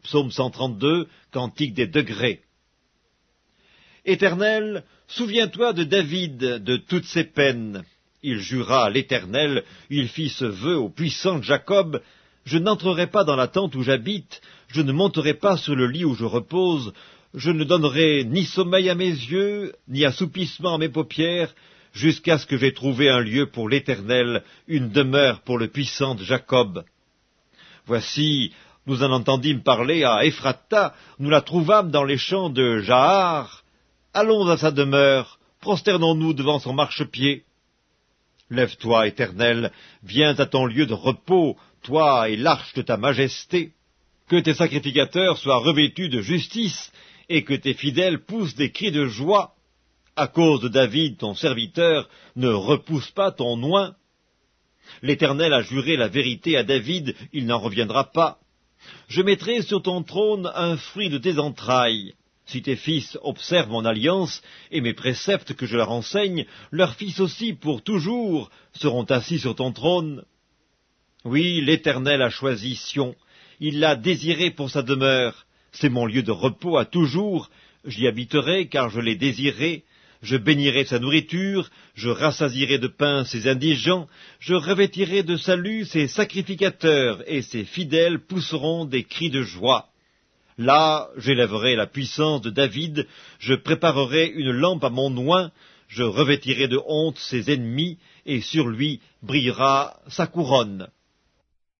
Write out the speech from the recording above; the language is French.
Psaume 132, Cantique des degrés. Éternel, souviens-toi de David, de toutes ses peines. Il jura à l'Éternel, il fit ce vœu au puissant Jacob, je n'entrerai pas dans la tente où j'habite, je ne monterai pas sur le lit où je repose, je ne donnerai ni sommeil à mes yeux, ni assoupissement à mes paupières, jusqu'à ce que j'aie trouvé un lieu pour l'Éternel, une demeure pour le puissant Jacob. Voici, nous en entendîmes parler à Ephrata, nous la trouvâmes dans les champs de Jahar. Allons à sa demeure, prosternons-nous devant son marchepied. Lève-toi, Éternel, viens à ton lieu de repos, toi et l'arche de ta majesté. Que tes sacrificateurs soient revêtus de justice, et que tes fidèles poussent des cris de joie. À cause de David, ton serviteur, ne repousse pas ton oint. L'Éternel a juré la vérité à David, il n'en reviendra pas. Je mettrai sur ton trône un fruit de tes entrailles. Si tes fils observent mon alliance et mes préceptes que je leur enseigne, leurs fils aussi pour toujours seront assis sur ton trône. Oui, l'Éternel a choisi Sion, il l'a désiré pour sa demeure. C'est mon lieu de repos à toujours, j'y habiterai car je l'ai désiré. Je bénirai sa nourriture, je rassasierai de pain ses indigents, je revêtirai de salut ses sacrificateurs, et ses fidèles pousseront des cris de joie. Là, j'élèverai la puissance de David, je préparerai une lampe à mon oint, je revêtirai de honte ses ennemis, et sur lui brillera sa couronne.